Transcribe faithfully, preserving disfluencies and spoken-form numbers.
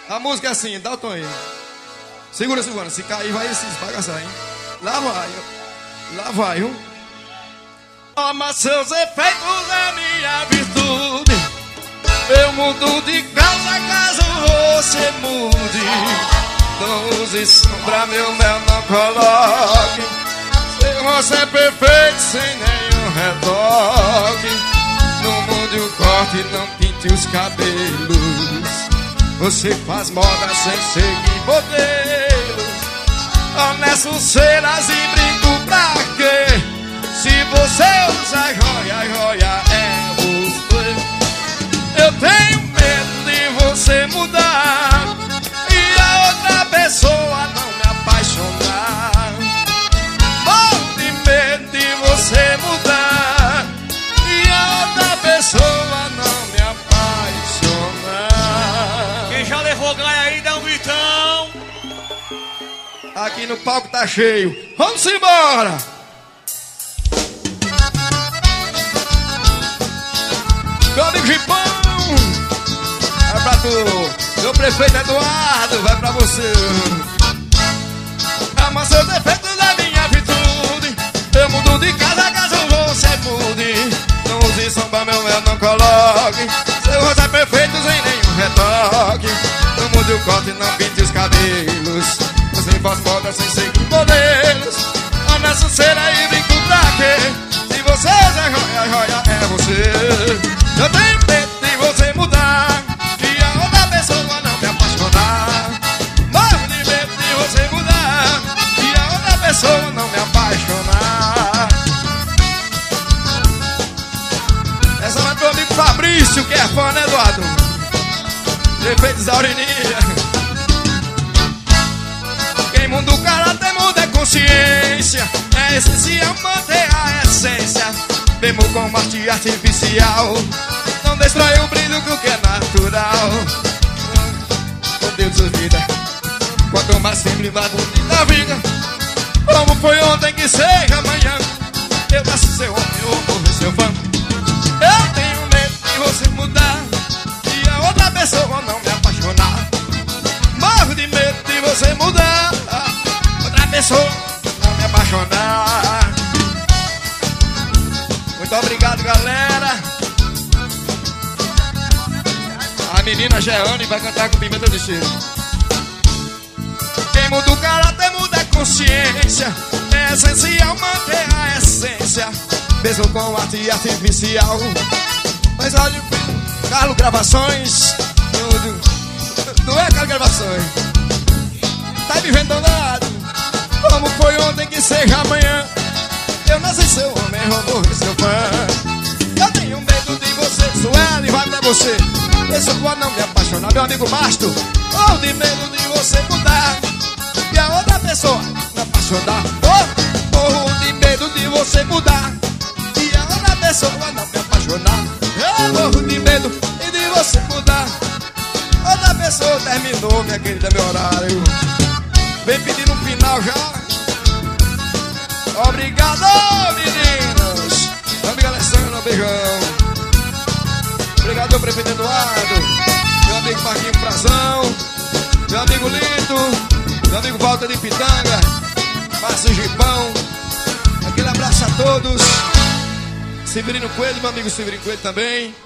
A música é assim, dá o tom aí. Segura, segura. Se cair, vai se esbagaçar, hein? Lá vai. Lá vai, viu? Toma seus efeitos, é minha virtude. Eu mudo de casa caso você mude. Não use sombra, meu mel não coloque. Se você é perfeito, sem nenhum retoque. Não mude o corte, não pinte os cabelos. Você faz moda sem seguir modelos. Honesto, cenas e brinco pra quê? Se você usa joia, joia é você. Eu tenho medo de você mudar e a outra pessoa não me apaixonar. Morro de medo de você mudar e a outra pessoa não me apaixonar. Quem já levou ganha aí, dá um gritão. Aqui no palco tá cheio. Vamos embora! Meu amigo Gipão, vai pra tu. Meu prefeito Eduardo, vai pra você. Ama seus defeitos da minha virtude. Eu mudo de casa caso você mude. Não use sombra, meu mel não coloque. Seu rosto é perfeito sem nenhum retoque. Não mude o corte, não pinte os cabelos. Você faz moda sem seguir modelos. Honesto, cera e brinco pra quê? Se você é joia, joia é você. Eu tenho medo de você mudar e a outra pessoa não me apaixonar. Morro de medo de você mudar e a outra pessoa não me apaixonar. Essa vai pro amigo Fabrício, que é fã, né, Eduardo? Prefeito Zaurinia. Quem muda o caráter muda a consciência. É essencial manter a essência. Mesmo com arte artificial, não destrói o brilho do que é natural. Oh Deus da vida, quanto mais simples, mais bonita a vida. Como foi ontem que seja amanhã. Eu nasci seu homem, eu morro seu fã. Eu tenho medo de você mudar e a outra pessoa não me apaixonar. Morro de medo de você mudar, outra pessoa não me apaixonar. Muito obrigado, galera. A menina Jeane vai cantar com Pimenta do Cheiro. Quem muda o caráter muda a consciência. É essencial manter a essência. Mesmo com arte artificial. Mas olha o Carlos Gravações. Não é Carlos Gravações. Tá me vendo danado. Como foi ontem que seja amanhã. Eu nasci seu homem, eu morro seu fã. Eu tenho medo de você, Sueli, vai pra você. Pessoa não me apaixonar, meu amigo Masto. Morro de medo de você mudar e a outra pessoa me apaixonar. Oh, morro de medo de você mudar e a outra pessoa não me apaixonar. Eu morro de medo de você mudar. Outra pessoa terminou, minha querida, meu horário. Vem pedir no final já. Obrigado, meninos. Meu amigo Alessandro, um beijão. Obrigado, meu prefeito Eduardo. Meu amigo Marquinhos Frazão. Meu amigo Lito. Meu amigo Walter de Pitanga. Márcio Gipão. Aquele abraço a todos. Severino Coelho, meu amigo Severino Coelho também.